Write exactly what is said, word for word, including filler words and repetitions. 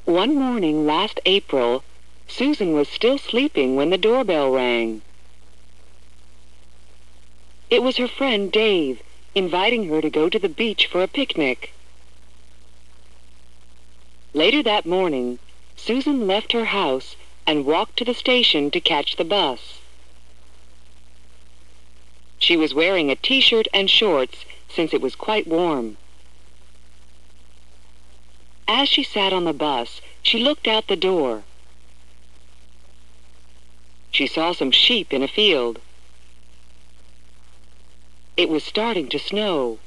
One morning last April, Susan was still sleeping when the doorbell rang. It was her friend Dave, inviting her to go to the beach for a picnic. Later that morning, Susan left her house and walked to the station to catch the bus. She was wearing a t-shirt and shorts since it was quite warm. As she sat on the bus, she looked out the door. She saw some sheep in a field. It was starting to snow.